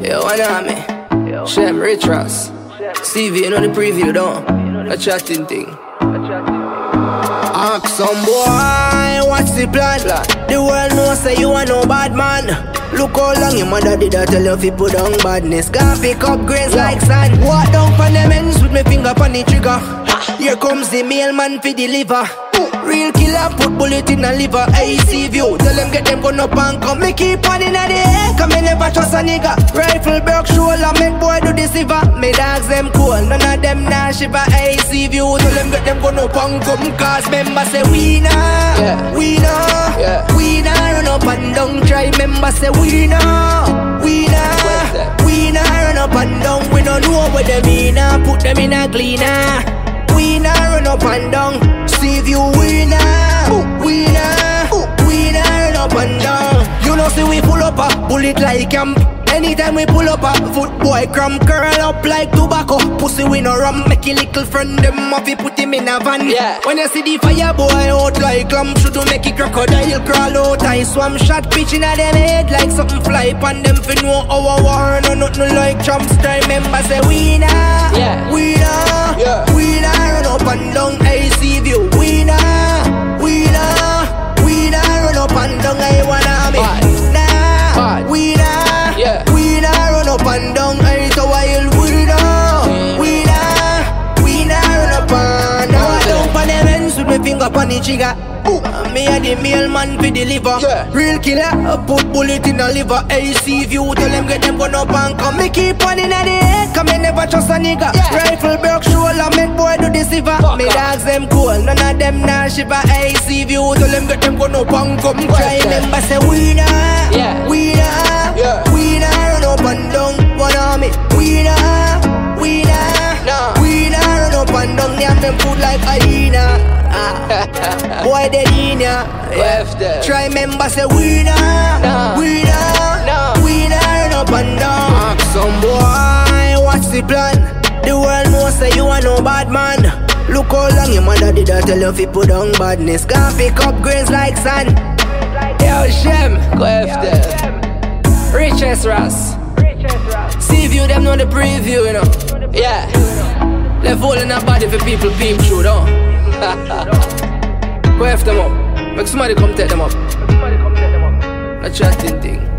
Yo, Anami, Shem, Rich Ross, CV, you know the preview, don't? A chatting thing. Ask some boy, what's the plan? The world knows say you are no bad man. Look how long your mother did I tell you if you put on badness. Can't pick up grains like sand. Walk down for them ends with my finger on the trigger. Here comes the mailman for deliver. Real killer put bullet in a liver. AC view, tell them get them gun up and come. Me keep on in the air, come me never trust a nigga. Rifle broke shoulder, make boy do the silver. Me dogs them cool, none of them nah shiver. AC view, tell them get them gun up and come. Cause member say we nah, we nah, we nah run up and down. Try member say we nah, we nah, we nah run up and down. We don't know what they mean, put them in a cleaner. We nah run up and down. See if you winner, winner, winner, run up and down. You know, see we pull up a bullet like camp. Anytime we pull up a foot boy cramp, curl up like tobacco. Pussy we no rum, make a little friend them off, put him in a van. When you see the fire boy out like clamp, should make a crocodile crawl out. I swam shot pitch in a them head like something fly pan them for no our war. No nothing like Trump's time. Remember say winner, winner, winner, run up and down. AC view, winner, winner, winner, run up and down. I wanna be nah, winner. Winner run up and down, I so wild winner, winner, winner run up and down. I down for them ends with my finger on the trigger. Me a the mailman for deliver. Real killer, put bullet in the liver. AC view, tell them get them gun up and come. Me keep on in the head, come me never trust a nigga. Rifle broke shoulder, make boy do the silver. Me dogs them cool, none of them nah shiver. AC view, tell them get them gun up and come. Try remember say winner, winner, winner run up and down. One army, winner, winner, winner run up and down. They have them food like hyena. Boy dead in ya, try remember say winner, winner, winner run up and down. Ask some boy, what's the plan? The world knows say you are no bad man. Look how long your mother did I tell you if you put on badness. Can't pick up grains like sand. Yo Shem, go after Rich Ross, see view them know the preview, you know. Left hole in a body for people peep through, though. Go after them up. Make somebody come take them up. A chatting thing.